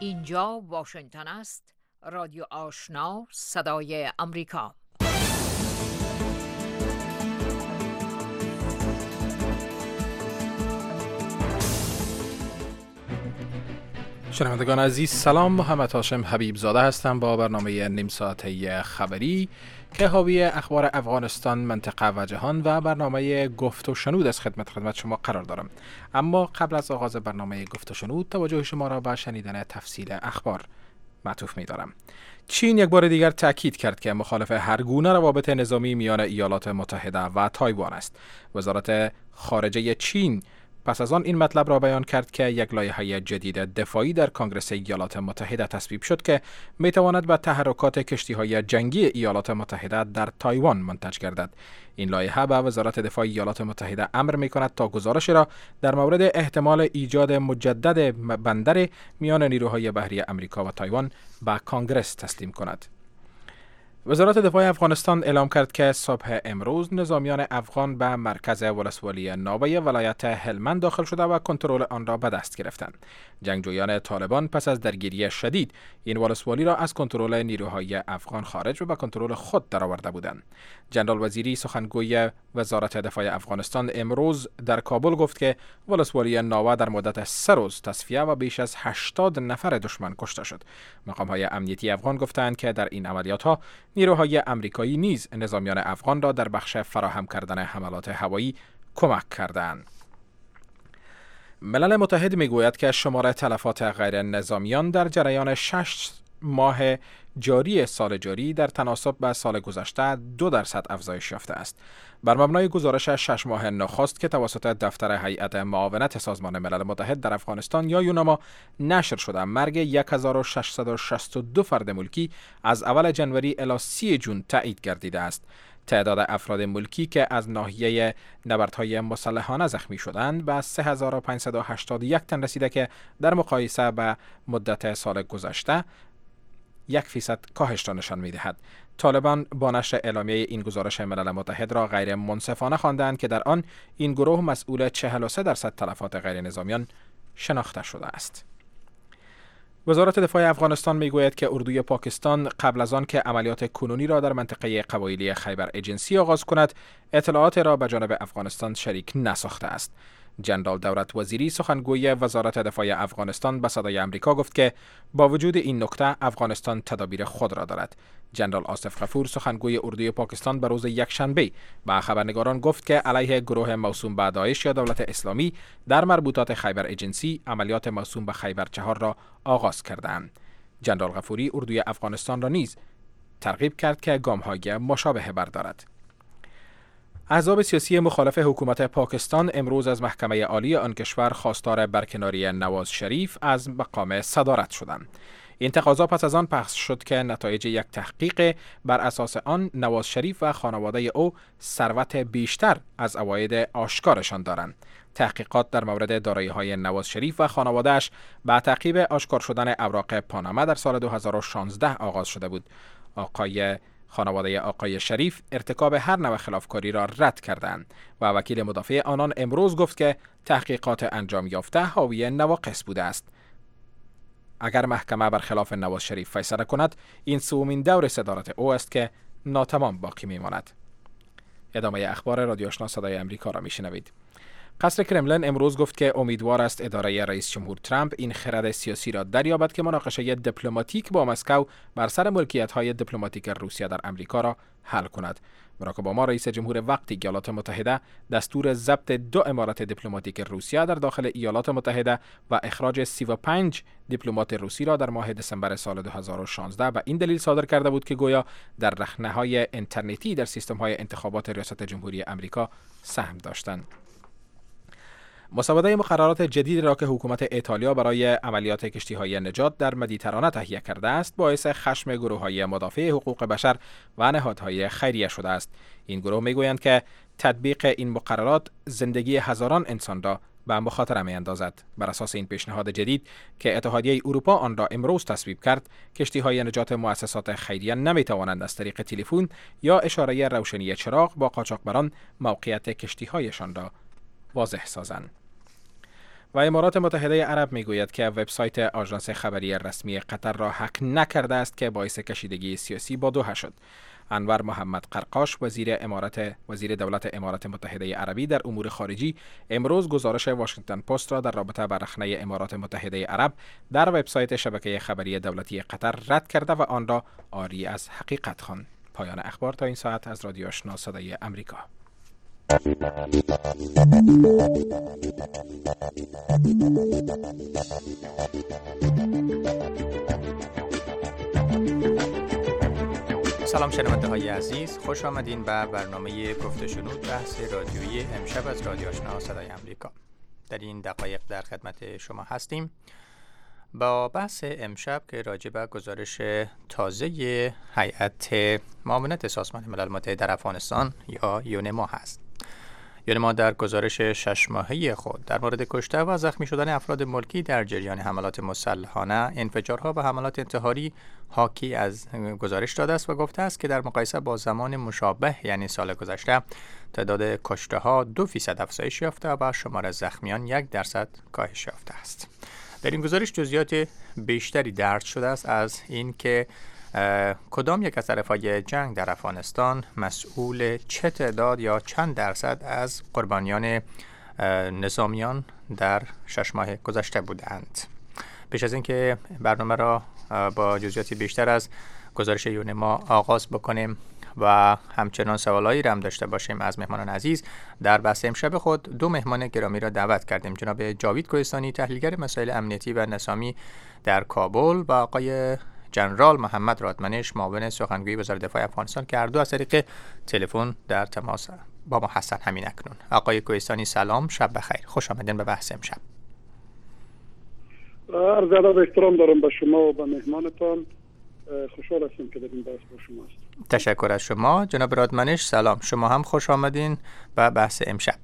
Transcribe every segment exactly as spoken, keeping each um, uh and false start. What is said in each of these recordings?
اینجا واشنگتن است. رادیو آشنا، صدای امریکا. شنوندگان عزیز سلام، محمد هاشم حبیب زاده هستم با برنامه نیم ساعته خبری که حاوی اخبار افغانستان، منطقه و جهان و برنامه گفت و شنود از خدمت خدمت شما قرار دارم. اما قبل از آغاز برنامه گفت و شنود توجه شما را به شنیدن تفصیل اخبار معطوف می دارم. چین یک بار دیگر تاکید کرد که مخالف هر گونه روابط نظامی میان ایالات متحده و تایوان است. وزارت خارجه چین پس از آن این مطلب را بیان کرد که یک لایحه جدید دفاعی در کنگره ایالات متحده تصویب شد که می تواند به تحرکات کشتی‌های جنگی ایالات متحده در تایوان منتج گردد. این لایحه به وزارت دفاع ایالات متحده امر می کند تا گزارش را در مورد احتمال ایجاد مجدد بندر میان نیروهای بحری امریکا و تایوان به کنگره تسلیم کند. وزارت دفاع افغانستان اعلام کرد که صبح امروز نظامیان افغان به مرکز ولسوالی ناوه ولایت هلمند داخل شده و کنترل آن را به دست گرفتند. جنگجویان طالبان پس از درگیری شدید این ولسوالی را از کنترل نیروهای افغان خارج و به کنترل خود درآورده بودند. جنرال وزیری سخنگوی وزارت دفاع افغانستان امروز در کابل گفت که ولسوالی ناوه در مدت سه روز تصفیه و بیش از هشتاد نفر دشمن کشته شد. مقام‌های امنیتی افغان گفتند که در این عملیات‌ها نیروهای امریکایی نیز نظامیان افغان را در بخش فراهم کردن حملات هوایی کمک کردند. ملل متحد میگوید که شمار تلفات غیر نظامیان در جریان شش ماه جاری سال جاری در تناسب به سال گذشته دو درصد افزایش یافته است. بر مبنای گزارش شش ماه نخست که توسط دفتر هیئت معاونت سازمان ملل متحد در افغانستان یا یونما نشر شده، مرگ ششصد و شصت و دو فرد ملکی از اول جنوری الی سی جون تایید گردیده است. تعداد افراد ملکی که از ناحیه نبردهای مسلحانه زخمی شدند به سه هزار و پانصد و هشتاد و یک تن رسیده که در مقایسه به مدت سال گذشته یک فیصد کاهش را نشان می‌دهد. طالبان با نشر اعلامیه این گزارش ملل متحد را غیر منصفانه خواندند که در آن این گروه مسئول چهل و سه درصد تلفات غیر نظامیان شناخته شده است. وزارت دفاع افغانستان میگوید که اردوی پاکستان قبل از آن که عملیات کنونی را در منطقه قبایلی خیبر ایجنسی آغاز کند، اطلاعات را به جانب افغانستان شریک نساخته است. جنرال دولت وزیری سخنگوی وزارت دفاع افغانستان به صدای امریکا گفت که با وجود این نکته افغانستان تدابیر خود را دارد. جنرال آصف غفور سخنگوی اردوی پاکستان به روز یکشنبه به خبرنگاران گفت که علیه گروه موسوم به داعش یا دولت اسلامی در مربوطات خیبر ایجنسی عملیات موسوم به خیبر چهار را آغاز کردند. جنرال غفوری اردوی افغانستان را نیز ترغیب کرد که گام‌های مشابه بردارد. احزاب سیاسی مخالف حکومت پاکستان امروز از محکمه عالی آن کشور خواستار برکناری نواز شریف از مقام صدارت شدند. این تقاضا پس از آن پخش شد که نتایج یک تحقیق بر اساس آن نواز شریف و خانواده او ثروت بیشتر از عواید آشکارشان دارند. تحقیقات در مورد دارایی‌های نواز شریف و خانواده‌اش با تعقیب آشکار شدن اوراق پاناما در سال دو هزار و شانزده آغاز شده بود. آقای خانواده آقای شریف ارتکاب هر نوع خلافکاری را رد کردند و وکیل مدافع آنان امروز گفت که تحقیقات انجام یافته حاوی نواقص بوده است. اگر محکمه برخلاف نواز شریف فیصله کند، این سومین دور صدارت او است که ناتمام باقی میماند. ادامه اخبار رادیو آشنا صدای امریکا را میشنوید. قصر کرملین امروز گفت که امیدوار است اداره رئیس جمهور ترامپ این خرد سیاسی را دریابد که مناقشه دیپلماتیک با مسکو بر سر ملکیت‌های دیپلماتیک روسیه در امریکا را حل کند. باراک اوباما رئیس جمهور وقتی ایالات متحده دستور ضبط دو امارت دیپلماتیک روسیه در داخل ایالات متحده و اخراج سی و پنج دیپلمات روسی را در ماه دسامبر سال دو هزار و شانزده به این دلیل صادر کرده بود که گویا در رخنه‌های اینترنتی در سیستم‌های انتخابات ریاست جمهوری امریکا سهم داشتند. مسوده مقررات جدید را که حکومت ایتالیا برای عملیات کشتی‌های نجات در مدیترانه تهیه کرده است، باعث خشم گروه‌های مدافع حقوق بشر و نهادهای خیریه شده است. این گروه می‌گویند که تطبیق این مقررات زندگی هزاران انسان را به مخاطره می‌اندازد. بر اساس این پیشنهاد جدید که اتحادیه اروپا آن را امروز تصویب کرد، کشتی‌های نجات مؤسسات خیریه نمی‌توانند از طریق تلفن یا اشاره روشنی چراغ با قاچاقبران موقعیت کشتی‌هایشان را واضح سازند. و امارات متحده عرب میگوید که وبسایت آژانس خبری رسمی قطر را هک نکرده است که باعث کشیدگی سیاسی با دوحه شد. انور محمد قرقاش وزیر امارات وزیر دولت امارات متحده عربی در امور خارجی امروز گزارش واشنگتن پست را در رابطه با رخنه امارات متحده عرب در وبسایت شبکه خبری دولتی قطر رد کرده و آن را عاری از حقیقت خواند. پایان اخبار تا این ساعت از رادیو آشنا صدای امریکا. سلام شنونده های عزیز، خوش آمدین به برنامه گفت و شنود بحث رادیویی امشب از رادیو آشنا صدای امریکا. در این دقایق در خدمت شما هستیم با بحث امشب که راجع به گزارش تازه هیئت معاونت سازمان ملل متحد در افغانستان یا یونما هست. یونما در گزارش شش ماهه خود در مورد کشته و زخمی شدن افراد ملکی در جریان حملات مسلحانه، انفجارها و حملات انتحاری حاکی از گزارش داده است و گفته است که در مقایسه با زمان مشابه یعنی سال گذشته تعداد کشته ها دو فیصد افزایش یافته و شمار زخمیان یک درصد کاهش یافته است. در این گزارش جزئیات بیشتری درج شده است از این که کدام یک از طرف‌های جنگ در افغانستان مسئول چه تعداد یا چند درصد از قربانیان نظامیان در شش ماه گذشته بودند. پیش از اینکه برنامه را با جزئیات بیشتر از گزارش یونما آغاز بکنیم و همچنان سوالایی را هم داشته باشیم از مهمانان عزیز، در بحث امشب خود دو مهمان گرامی را دعوت کردیم. جناب جاوید کوهستانی تحلیلگر مسائل امنیتی و نظامی در کابل و آقای جنرال محمد رادمنش معاون سخنگوی وزارت دفاع افغانستان که هر دو از طریق تلفن در تماس با ما هستند همین اکنون. آقای کوهستانی سلام، شب بخیر، خوش آمدین به بحث امشب. عرض ادب احترام دارم به شما و به مهمانتان. خوشحال هستم که در این بحث با شما هستم. تشکر از شما. جناب رادمنش سلام، شما هم خوش آمدین به بحث امشب.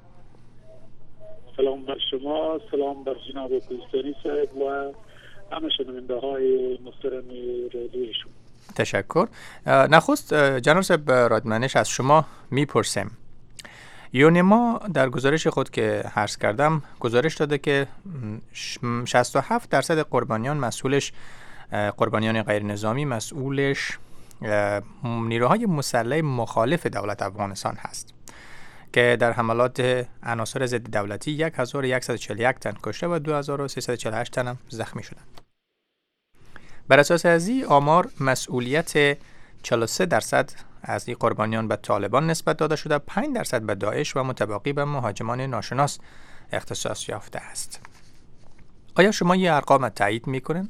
سلام بر شما، سلام بر جناب کوهستانی صاحب و همه شنونده های محترم رادیوی شما. تشکر. نخست جناب صاحب رادمنش از شما میپرسم، یونما در گزارش خود که عرض کردم گزارش داده که شصت و هفت درصد قربانیان مسئولش قربانیان غیر نظامی مسئولش نیروهای مسلح مخالف دولت افغانستان هست که در حملات عناصر ضد دولتی هزار و صد و چهل و یک تن کشته و دو هزار و سیصد و چهل و هشت تن هم زخمی شدند. بر اساس از این آمار مسئولیت چهل و سه درصد از این قربانیان به طالبان نسبت داده شده، پنج درصد به داعش و متبقی به مهاجمان ناشناس اختصاص یافته است. آیا شما این ارقام تایید میکنین؟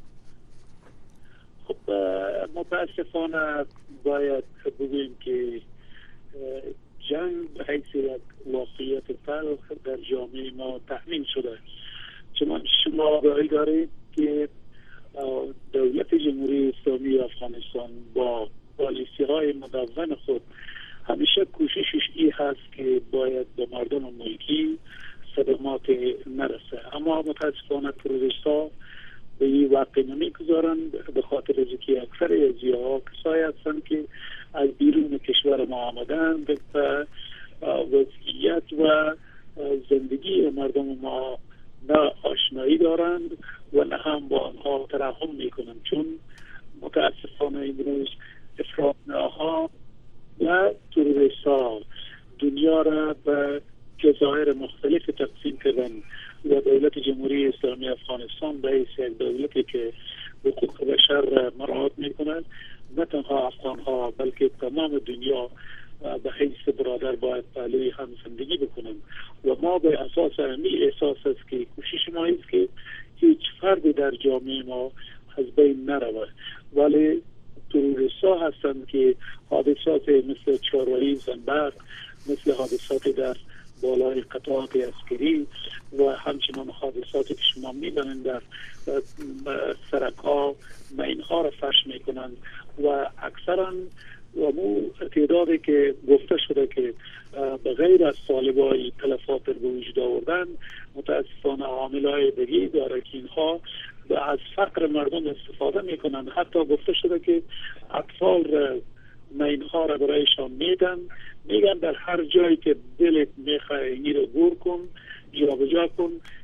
خب متاسفانه باید بگوییم که جنگ به حیث یک واقعیت تلخ در جامعه ما تحمیل شده. چون شما آگاهی دارید که دولت جمهوری اسلامی افغانستان با پالیسی های مدون خود همیشه کوششش این هست که باید به مردم ملکی صدمات نرسه، اما متاسفانه تروریست ها به این واقع نمیگذارند، به خاطر اینکه اکثر از اینها کسایی هستند که از بیرون کشور ما آمدند و وضعیت و زندگی مردم ما نه آشنایی دارند و نه هم با آنها ترحم میکنند، چون متاسفانه امروز افراط‌نهادها و تروریست ها دنیا را به جزایر مختلف تقسیم کردن و دولت جمهوری اسلامی افغانستان به حیث یک دولتی که حقوق بشر را مراعات میکند، نه تنها افغان ها بلکه تمام دنیا به حیث برادر باید پهلوی هم زندگی بکنند و ما به اساس امی احساس است که کوشش ما است که هیچ فردی در جامعه ما از بین نرود، ولی تروریست ها هستند که حادثات مثل چهارراهی زنبق، مثل حادثات در بالای قطعات عسکری و همچنان حادثاتی که شما می‌بینید در سرک‌ها مین‌ها را فرش می‌کنند و اکثرا و مو تعدادی که گفته شده که به غیر از طالبای تلفات به وجود آوردن، متاسفانه عامل‌های دیگه داره که اینها از فقر مردم استفاده می‌کنند. حتی گفته شده که اطفال را مین‌ها را برایشان میدن، میگن در هر جایی که دلت میخواه این رو گور کن، جا بجا کن،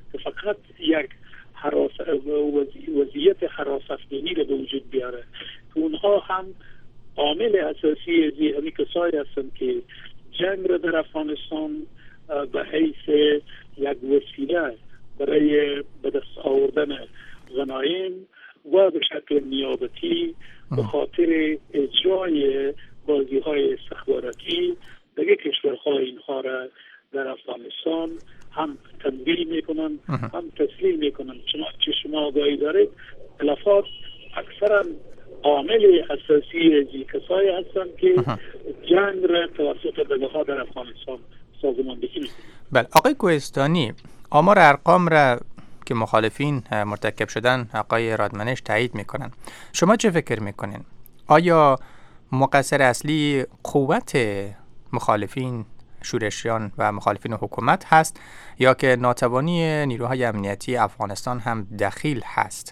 که فقط یک حراس وضعیت حراس افغانی رو به وجود بیاره که اونها هم عامل اساسی از همین کسایی هستند که جنگ را در افغانستان به حیث یک وسیله برای به دست آوردن غنایم و به شکل نیابتی به خاطر اجرای بازی های استخباراتی دیگه کشورها اینها را در افغانستان هم تنبیه میکنن هم تسلیم میکنن. چون چه شما آگاهی دارید تلفات اکثرا عامل اساسی از کسایی هستند که جنگ را توسط دگاه در افغانستان سازماندهی میکنن. بله آقای کوهستانی، آمار ارقام را که مخالفین مرتکب شدن آقای رادمنش تایید میکنن. شما چه فکر میکنین؟ آیا مقصر اصلی قوت مخالفین شورشیان و مخالفین حکومت هست یا که ناتوانی نیروهای امنیتی افغانستان هم دخیل هست؟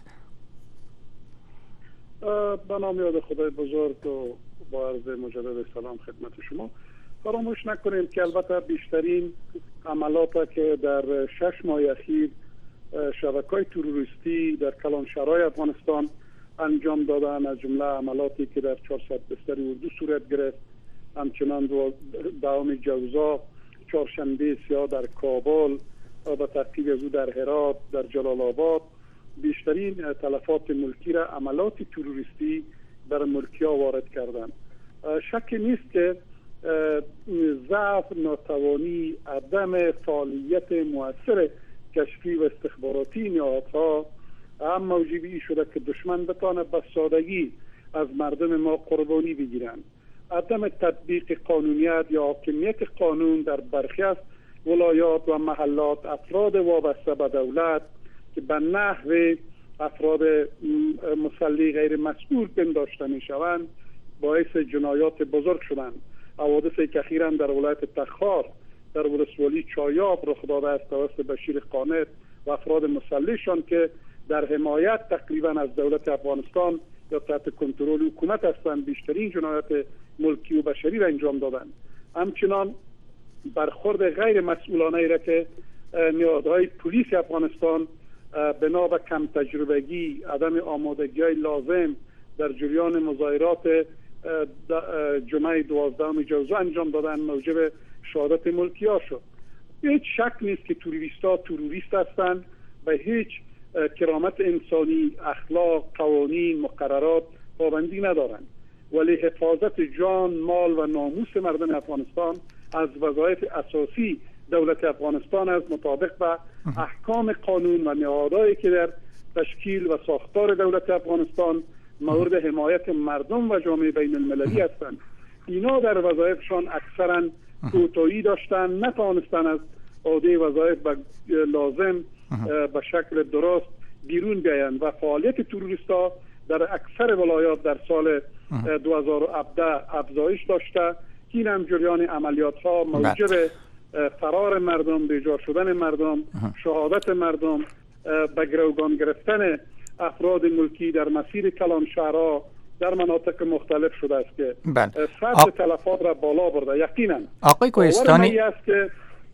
به نام یاد خدای بزرگ و با عرض مجدد سلام خدمت شما. فراموش نکنیم که البته بیشترین عملات که در شش ماه اخیر شبکه‌های تروریستی در کلانشهرهای افغانستان انجام دادن، از جمله عملاتی که در چهارصد بستر اردو صورت گرفت، همچنان دوام جوزا، چهارشنبه سیاه در کابل و به ترتیب از او در هرات، در جلال آباد، بیشترین تلفات ملکی را عملات تروریستی بر ملکی‌ها وارد کردند. شک نیست که ضعف، ناتوانی، عدم فعالیت مؤثر کشفی و استخباراتی نهادها هم موجبی شده که دشمن بتانه به سادگی از مردم ما قربانی بگیرند. عدم تطبیق قانونیت یا حاکمیت قانون در برخی از ولایات و محلات، افراد وابسته به دولت که به نحو افراد مسلح غیر مسئول پنداشته می شوند باعث جنایات بزرگ شدند. حوادثی که اخیراً در ولایت تخار در ولسوالی چایاب رخ داده است توسط بشیر قانت و افراد مسلحشان که در حمایت تقریبا از دولت افغانستان یا تحت کنترل حکومت هستند بیشترین جنایات ملکی و بشری را انجام دادند. همچنان برخورد غیر مسئولانه را که نهادهای پلیس افغانستان بنا به کم تجربگی، عدم آمادگی لازم در جریان مظاهرات جمعه دوازدهم جوزا انجام دادن موجب شهادت ملکی ها شد. هیچ شک نیست که تروریست ها تروریست هستند و هیچ کرامت انسانی، اخلاق، قوانین، مقررات پابندی ندارند، ولی حفاظت جان، مال و ناموس مردم افغانستان از وظایف اساسی دولت افغانستان است، مطابق با احکام قانون و نهادهایی که در تشکیل و ساختار دولت افغانستان مورد حمایت مردم و جامعه بین المللی هستند. اینا در وظایفشان اکثرا کوتاهی داشتن، نتوانستن از عهده وظایف لازم به شکل درست بیرون بیایند و فعالیت تروریستا در اکثر ولایات در سال دو هزار و هفده افزایش داشته. این هم جریان عملیات ها موجب فرار مردم، بیجار شدن مردم، شهادت مردم، به گروگان گرفتن افراد ملکی در مسیر کلانشهرها در مناطق مختلف شده است که سطح تلفات را بالا برده. یقینا آقای کوهستانی است که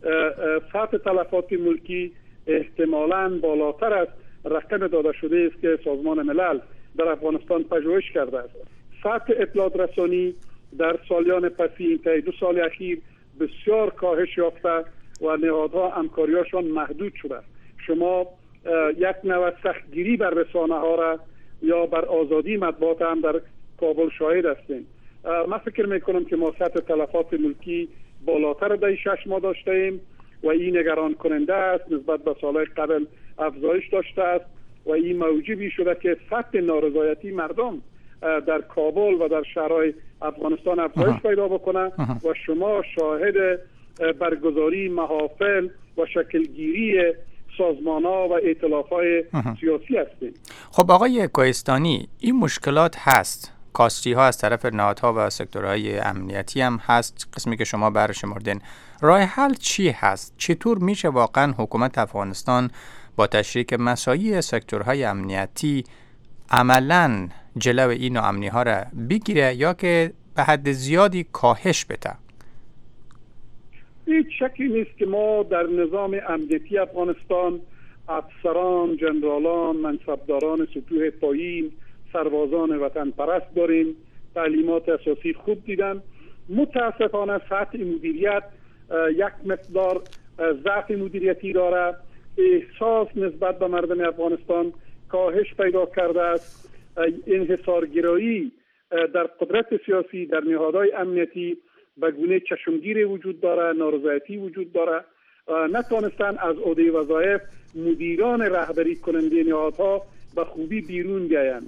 سطح تلفات ملکی احتمالاً بالاتر از رقم داده شده است که سازمان ملل در افغانستان پژوهش کرده است. سطح اطلاعات رسانی در سالیان پسی تا دو سال اخیر بسیار کاهش یافته و نهادها همکاریاشان محدود شده. شما یک نوع سختگیری بر رسانه ها را یا بر آزادی مطبوعات هم در کابل شاهد هستیم. من فکر میکنم که ما سطح تلفات ملکی بالاتر در شش ماه داشته ایم و این نگران کننده است، نسبت به سالهای قبل افزایش داشته است و این موجبی شده که سطح نارضایتی مردم در کابل و در شهرهای افغانستان افزایش پیدا بکنه و شما شاهد برگزاری محافل و شکلگیری سازمان‌ها و ائتلاف‌های سیاسی هستیم. خب آقای کوهستانی، این مشکلات هست، کاستی ها از طرف نهادها و سکتورهای امنیتی هم هست، قسمی که شما برشمردین. راه حل چی هست؟ چطور میشه واقعا حکومت افغانستان با تشریک مساعی سکتورهای امنیتی عملاً جلو این ناامنی ها را بگیره یا که به حد زیادی کاهش بده؟ هیچ شکی نیست که ما در نظام امنیتی افغانستان افسران، جنرالان، منصبداران سطوح پایین، سربازان وطن پرست داریم. تعلیمات اساسی خوب دیدن. متاسفانه سطح مدیریت یک مقدار ضعف مدیریتی داره. احساس نسبت به مردم افغانستان کاهش پیدا کرده است. انحصارگرایی در قدرت سیاسی، در نهادهای امنیتی به گونه چشمگیری وجود داره، نارضایتی وجود داره. نتوانستن از عهده وظایف مدیران رهبری کننده نهادها به خوبی بیرون گیرند.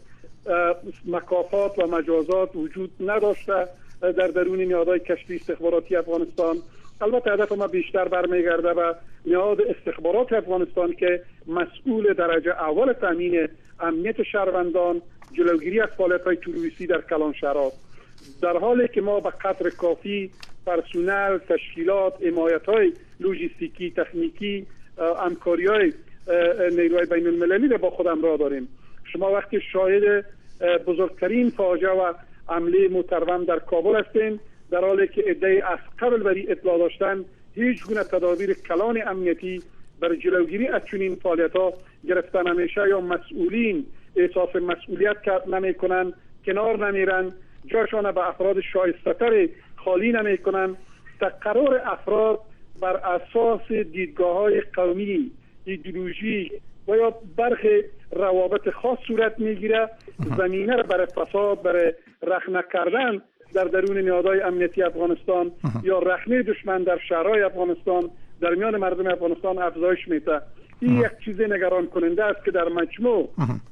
مکافات و مجازات وجود نداشته در درون نهادهای کشفی استخباراتی افغانستان. البته هدف ما بیشتر برمیگرده به نهاد استخبارات افغانستان که مسئول درجه اول تامین امنیت شهروندان، جلوگیری از فعالیت‌های تروریستی در کلانشهرات. در حالی که ما به قدر کافی پرسونل، تشکیلات، حمایت‌های لوجستیکی، تکنیکی، همکاری‌های نیروهای بین المللی را با خود همراه داریم. شما وقتی شاهد بزرگترین فاجعه و حمله متورم در کابل هستین، در حالی که ادعای از قبل بری اطلاع داشتن، هیچ گونه تدابیر کلان امنیتی برای جلوگیری از چنین فعالیت‌ها گرفته نمیشه یا مسئولین احساس مسئولیت نمی‌کنند، کنار نمیرن، جاشان به افراد شایسته‌تر خالی نمی‌کنند. تقرر افراد بر اساس دیدگاه‌های قومی، ایدئولوژی و یا برخی روابط خاص صورت میگیره. زمینه را برای فساد، برای رخنه کردن در درون نهادهای امنیتی افغانستان یا رخنه دشمن در شهرهای افغانستان در میان مردم افغانستان افزایش میده. این یک چیز نگران کننده است که در مجموع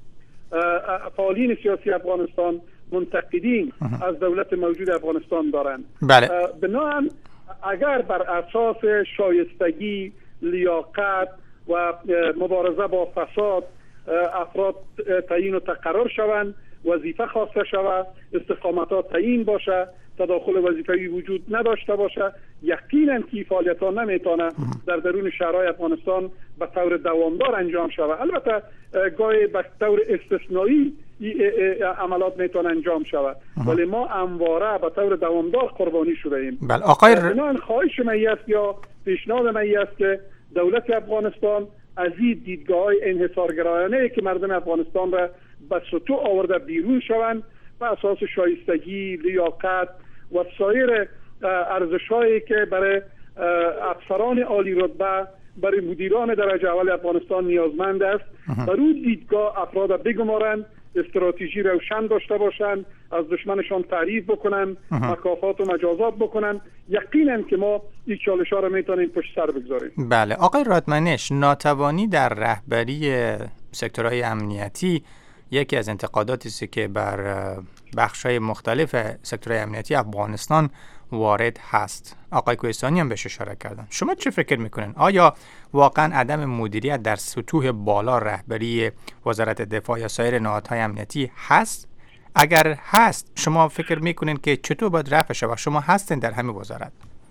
فعالین سیاسی افغانستان منتقدین از دولت موجود افغانستان دارند. بله. بنابراین اگر بر اساس شایستگی، لیاقت و مبارزه با فساد افراد تعیین و تقرر شوند، وظیفه خواسته شود، استقامتات تعیین باشه، تداخل وظیفه‌ای وجود نداشته باشه، یقینا که فعالیت‌ها نمیتونه در درون شهرهای افغانستان به طور دوامدار انجام شود. البته گاهی به طور استثنایی عملات میتونه انجام شود، ولی ما همواره به طور دوامدار قربانی شده ایم. بله آقای ر... بنابراین خواهش من است یا پیشنهاد من است که دولت افغانستان از این دیدگاه‌های انحصارگرایانه که مردم افغانستان را به سطوح آورده بیرون شوند، به اساس شایستگی، لیاقت و سایر ارزش‌هایی که برای افسران عالی رتبه، برای مدیران درجه اول افغانستان نیازمند است. بر اون دیدگاه افراد بگمارند، استراتژی روشن داشته باشند، از دشمنشان تعریف بکنند، مکافات و مجازات بکنند. یقینا که ما این چالش‌ها را میتونیم پشت سر بگذاریم. بله آقای رادمنش، ناتوانی در رهبری سکتورهای امنیتی یکی از انتقاداتی است که بر بخش‌های مختلف سکتورهای امنیتی افغانستان وارد هست. آقای کوهستانی هم بهش اشاره کردن. شما چه فکر میکنین؟ آیا واقعا عدم مدیریت در سطوح بالا رهبری وزارت دفاع یا سایر نهادهای امنیتی هست؟ اگر هست شما فکر میکنین که چطور باید رفع شه و شما هستین در همین وزارت؟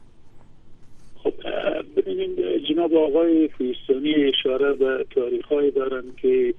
خب ببینید جناب آقای کوهستانی اشاره به تاریخ‌هایی دارن که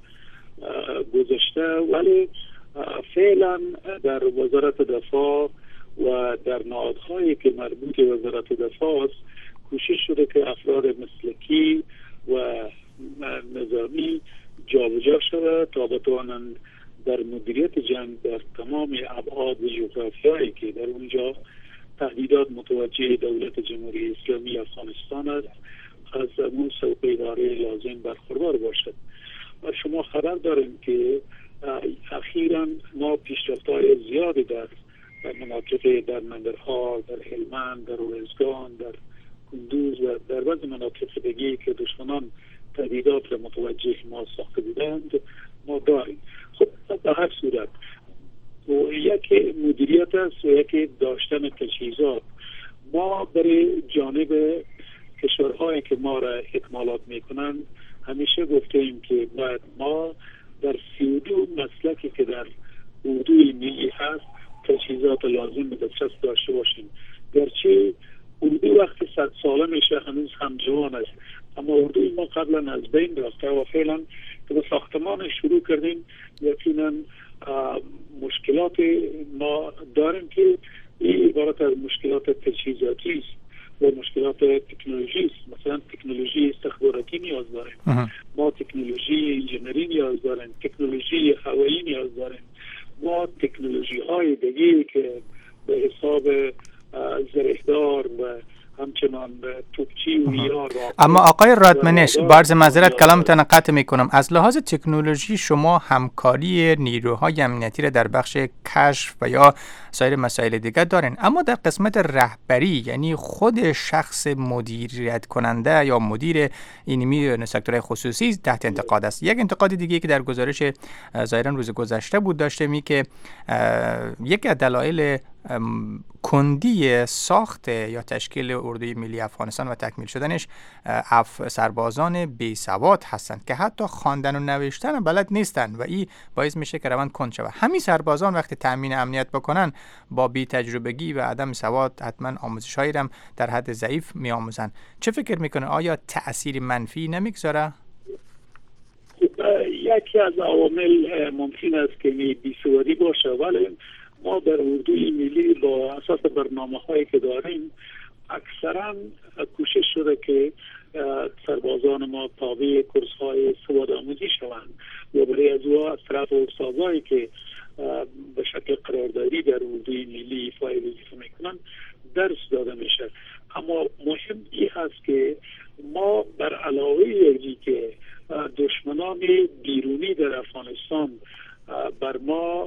گذشته، ولی فعلا در وزارت دفاع و در نهادهایی که مربوط به وزارت دفاع است کوشش شده که افراد مسلکی و نظامی جابجا شده تا بتوانند در مدیریت جنگ در تمام ابعاد و جغرافیایی که در اونجا تهدیدات متوجه دولت جمهوری اسلامی افغانستان است از اون سوء اداره لازم برخوردار باشد. و شما خبر داریم که اخیراً ما پیشرفت‌های زیادی در در مناطق در ننگرهار، در هلمند، در روزگان، در کندوز و در بعضی مناطق دیگه که دشمنان تهدیدات را متوجه ما ساخته بودند ما داریم. خب به هر صورت و یک مدیریت است و یک داشتن تجهیزات. ما برای جانب کشورهایی که ما را اکمالات میکنند همیشه گفتیم که باید ما در سی و دو مسلکی که در اردوی ملی هست تجهیزات لازم به دسترس داشته باشیم. گرچه اردو وقتی صد ساله میشه هنوز هم جوان است، اما اردوی ما قبلا از بین رفته و فعلا که به ساختمان شروع کردیم یقینا مشکلات ما داریم که این عبارت از مشکلات تجهیزاتی است و مشکلات تکنولوژی است. مثلا تکنولوژی استخباراتی نیاز داریم، ما تکنولوژی انجینری نیاز داریم، تکنولوژی هوایی نیاز داریم، ما تکنولوژی های دیگه که به حساب زرهدار و همچنان توپچی و ایران. اما آقای رادمنش، بارز معذرت کلامتان قطع میکنم، از لحاظ تکنولوژی شما همکاری نیروهای امنیتی را در بخش کشف و یا سایر مسائل دیگر دارین، اما در قسمت رهبری، یعنی خود شخص مدیریت کننده یا مدیر اینمی سکتورهای خصوصی تحت انتقاد است. یک انتقاد دیگه که در گزارش ظاهرا روز گذشته بود داشته می که یک از دلایل کندی ساخت یا تشکیل اردوی ملی افغانستان و تکمیل شدنش اف سربازان بی سواد هستند که حتی خواندن و نوشتن بلد نیستن و این باعث میشه که روند کند شود. همین سربازان وقتی تامین امنیت بکنن با بی تجربگی و عدم سواد حتما آموزش‌هایی هم در حد ضعیف میآموزن. چه فکر میکنه؟ آیا تأثیر منفی نمیگذاره؟ یکی از عوامل ممکن است که بی‌سوادی باشه، ولی ما در اردوی ملی با اساس برنامه هایی که داریم اکثرا کوشش شده که سربازان ما تابع کورس های سواد آموزی شوند و برای از او از طرف استادایی که به شکل قراردادی در اردوی ملی ایفای وظیفه میکنن درس داده میشه. اما مهم این هست که ما بر علاوه اینکه که دشمنان بیرونی در افغانستان بر ما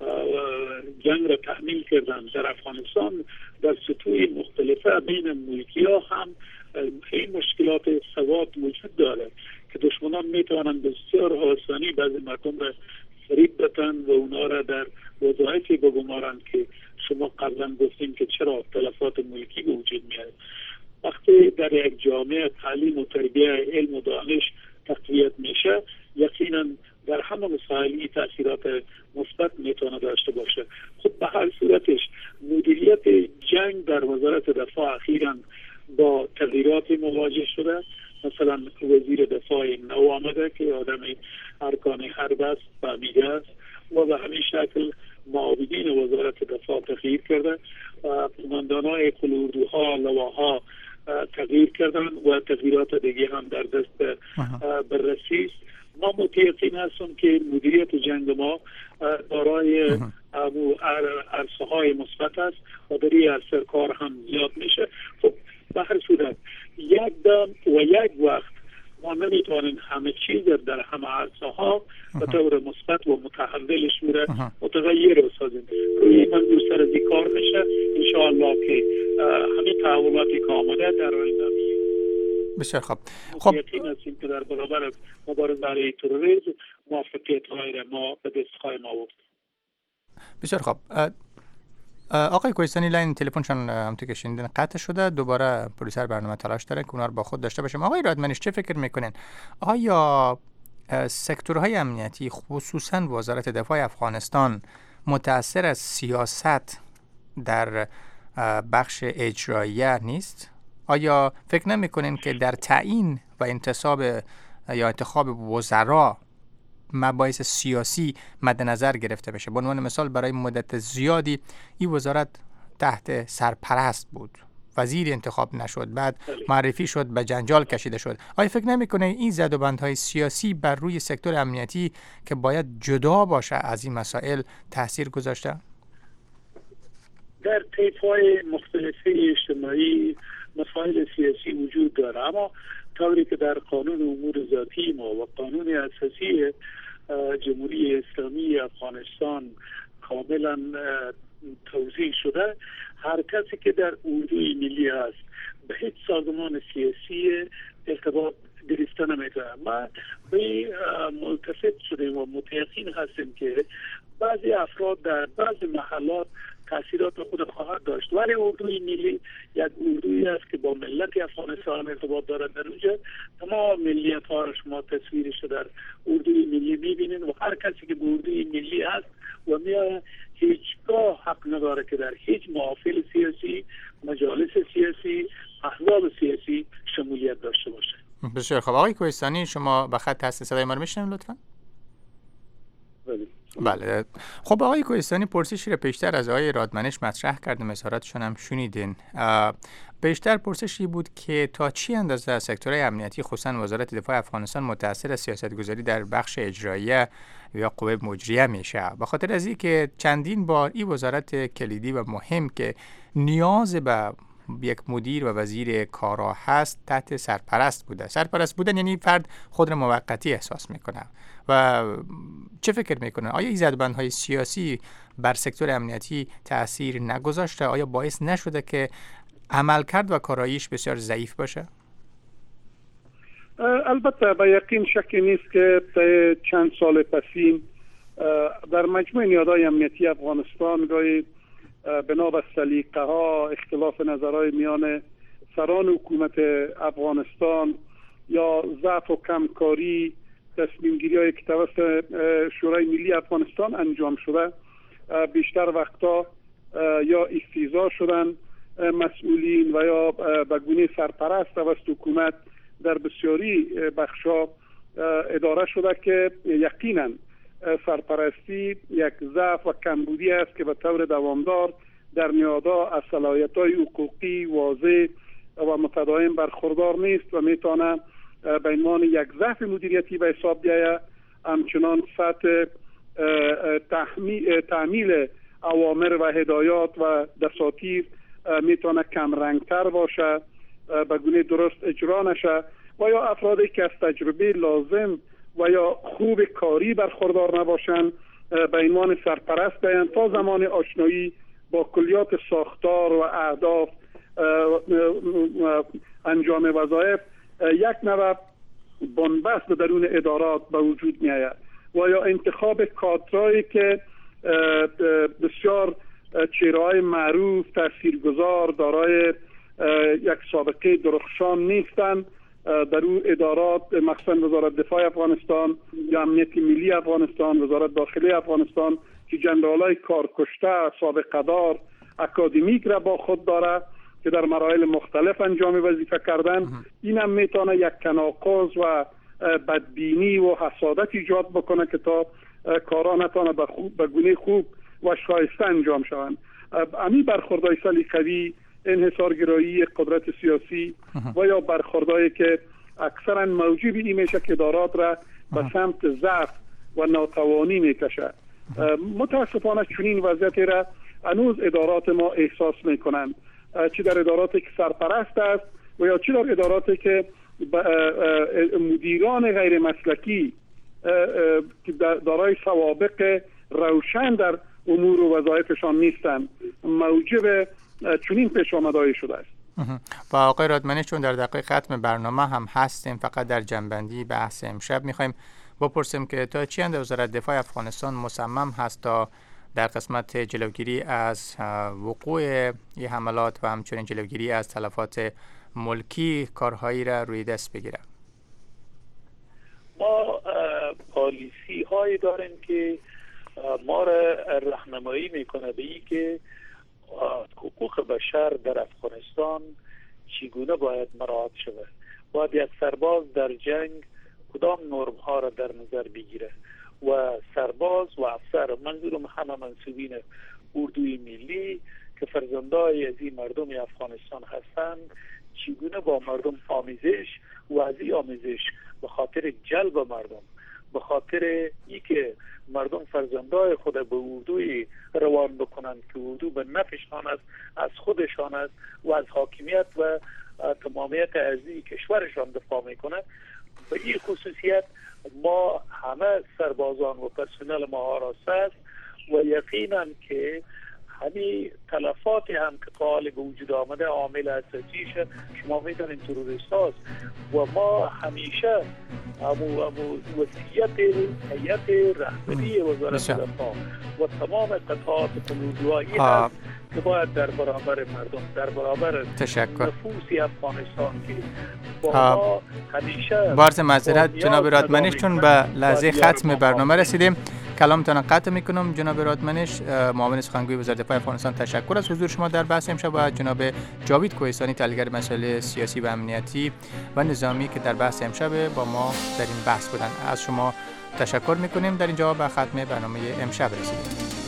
جنگ را تحمیل کردن، در افغانستان در سطوح مختلفه بین ملکی ها هم این مشکلات سواد وجود داره که دشمنان میتوانند بسیار آسانی بعضی مردم را فریب بدن و اونا را در وظایفی بگمارند که شما قبلا گفتیم که چرا اختلافات ملکی به وجود میاد. وقتی در یک جامعه تعلیم و تربیه علم و دانش تقویت میشه، یقینا در همه مسائلی تاثیرات مثبت میتونه داشته باشه. خب به هر صورتش مدیریت جنگ در وزارت دفاع اخیراً با تغییرات مواجه شده. مثلا وزیر دفاع نو آمده که آدم ارکان حرب است، فهمیده است و به همین شکل معاونین وزارت دفاع تغییر کرده، قماندانای قلوردوها لواها تغییر کردن و تغییرات دیگه هم در دست بررسی است. ما متیقن هستیم که مدیریت جنگ ما دارای عرصه های مثبت است و در این عرصه کار هم زیاد میشه. خب به هر صورت یک دم و یک وقت ما نمیتوانیم همه چیز در همه عرصه ها به طور مثبت و متحول شوره متغیر بسازیم. روی منظور سر از کار میشه انشاءالله که همه تحولاتی که آمده در آینده بسیار خوب. خب یقین هستیم که در برابر مبارزه علیه تروریسم موفقیت های ما به دستهای ما بود. بسیار خوب. آقای کوهستانی لین تلفنشان همونطور که شنیدین قطع شده، دوباره پروډوسر برنامه تلاش داره که اونا رو با خود داشته باشیم. آقای رادمنش چه فکر میکنین؟ آیا سکتورهای امنیتی خصوصا وزارت دفاع افغانستان متأثر از سیاست در بخش اجراییه نیست؟ آیا فکر نمیکنین که در تعیین و انتصاب یا انتخاب وزرا مباحث سیاسی مد نظر گرفته بشه؟ به عنوان مثال برای مدت زیادی این وزارت تحت سرپرست بود، وزیر انتخاب نشد، بعد معرفی شد به جنجال کشیده شد. آیا فکر نمیکنه این زد و بندهای سیاسی بر روی سکتور امنیتی که باید جدا باشه از این مسائل تاثیر گذاشته؟ در طیف‌های مختلفه اجتماعی مسائل سیاسی وجود داره، اما طوری که در قانون امور ذاتی ما و قانون اساسی جمهوری اسلامی افغانستان کاملا توضیح شده، هر کسی که در اردوی ملی است به هیچ سازمان سیاسی ارتباط گرفته نمیتونه. ما به ملتفت شدیم و متیقن هستیم که بعضی افراد در بعضی محلات تاثیرات خود خواهد داشت، ولی اردوی ملی یک اردویی است که با ملت افغانستان ارتباط دارد. در اونجا تمام ملیت ها را شما تصویرش در اردوی ملی میبینید و هر کسی که به اردوی ملی است و میاد هیچگاه حق نداره که در هیچ محافل سیاسی، مجالس سیاسی، احزاب سیاسی شمولیت داشته باشه. بسیار خوب. آقای کوهستانی شما به خط هست، صدای ما رو میشنوید لطفا؟ بله. خب آقای کوهستانی، پرسشی را پیشتر از آقای رادمنش مطرح کردیم، اظهاراتشون هم شنیدین. بیشتر پرسشی بود که تا چی اندازه سکتورهای امنیتی خصوصا وزارت دفاع افغانستان متأثر از سیاستگذاری در بخش اجراییه یا قوه مجریه میشه، به خاطر از اینکه چندین بار این وزارت کلیدی و مهم که نیاز به یک مدیر و وزیر کارا هست تحت سرپرست بوده. سرپرست بودن یعنی فرد خود را موقتی احساس میکنه. و چه فکر میکنه؟ آیا این زدبندهای سیاسی بر سکتور امنیتی تأثیر نگذاشته؟ آیا باعث نشده که عملکرد و کاراییش بسیار ضعیف باشه؟ البته به یقین شکی نیست که چند سال پسین در مجموع نهادهای امنیتی افغانستان گاهی بنا به سلیقه ها، اختلاف نظرهای میان سران حکومت افغانستان یا ضعف و کمکاری تصمیم گیری های که توسط شورای ملی افغانستان انجام شده، بیشتر وقتا یا استیضاح شدن مسئولین و یا به گونه سرپرست توسط حکومت در بسیاری بخشا اداره شده که یقینا سرپرستی یک ضعف و کمبودی است که به طور دوامدار در نهادها از صلاحیت‌های حقوقی واضح و متداوم برخوردار نیست و میتونه به عنوان یک ضعف مدیریتی به حساب بیاید. همچنان سطح تعمیل اوامر و هدایات و دساتیر میتونه کم رنگتر باشه، به گونه درست اجرا نشه و یا افرادی که از تجربه لازم و یا خوب کاری برخوردار نباشند به عنوان سرپرست بیان تا زمان آشنایی با کلیات ساختار و اهداف انجام وظایف یک نوع بنبست به درون ادارات به وجود می آید و یا انتخاب کادرایی که بسیار چهره‌های معروف، تاثیرگذار، دارای یک سابقه درخشان نیستند در اون ادارات، مخصوصا وزارت دفاع افغانستان یا امنیت ملی افغانستان، وزارت داخلی افغانستان که جنرالای کارکشته، سابقه دار، اکادمیک را با خود داره که در مراحل مختلف انجام وظیفه کردن، این هم میتونه یک تناقض و بدبینی و حسادت ایجاد بکنه که تا کارا نتونه به گونه خوب و شایسته انجام شوند. امی برخوردهای سلیقه‌ای، انحصارگرایی قدرت سیاسی و یا برخوردهایی که اکثرا موجب این میشه که ادارات را به سمت ضعف و ناتوانی میکشه. متاسفانه چنین وضعیتی را هنوز ادارات ما احساس میکنند، چه در اداراتی که سرپرست است و یا چه در اداراتی که مدیران غیر مسلکی که دارای سوابق روشن در امور و وظایفشان نیستند موجب چنین پیش آمده‌ای شده است. و آقای رادمنش، چون در دقیقه ختم برنامه هم هستیم، فقط در جنبندی بحث امشب میخوایم بپرسیم که تا چی اندازه وزارت دفاع افغانستان مصمم هست تا در قسمت جلوگیری از وقوع این حملات و همچنین جلوگیری از تلفات ملکی کارهایی را روی دست بگیره؟ ما پالیسی هایی داریم که ما را راهنمایی میکنه به این که حقوق بشر در افغانستان چگونه باید مراعات شود. باید یک سرباز در جنگ کدام نرم ها را در نظر بگیره و سرباز و افسر، منظورم همه منصوبین اردوی ملی که فرزندای از این مردم افغانستان هستند، چگونه با مردم آمیزش و از این آمیزش به خاطر جلب مردم، به خاطر ای که مردم فرزندای خود به اردوی روان بکنند که اردو به نفعشان است، از خودشان است و از حاکمیت و تمامیت ارضی کشورشان دفاع میکنه. به این خصوصیت ما همه سربازان و پرسنل ما آراسته است و یقینا که همین تلفاتی هم که قال به وجود آمده عامل اساسیش شما میدونید تروریست هاست و ما همیشه امو امو وصیت هیئت رهبری وزارت دفاع و تمام قطعات فلودوایی هست که باید در برابر مردم، در برابر نفوس افغانستان که با ما همیشه بارز معذرت جناب رادمنش، چون به لحظه ختم برنامه رسیدیم، کلامتان قطع میکنم. جناب رادمنش، معاون سخنگوی وزارت دفاع افغانستان، تشکر از حضور شما در بحث امشب و جناب جاوید کوهستانی، تحلیلگر مسائل سیاسی و امنیتی و نظامی که در بحث امشب با ما در این بحث بودند. از شما تشکر میکنیم. در اینجا به ختم برنامه امشب رسیدیم.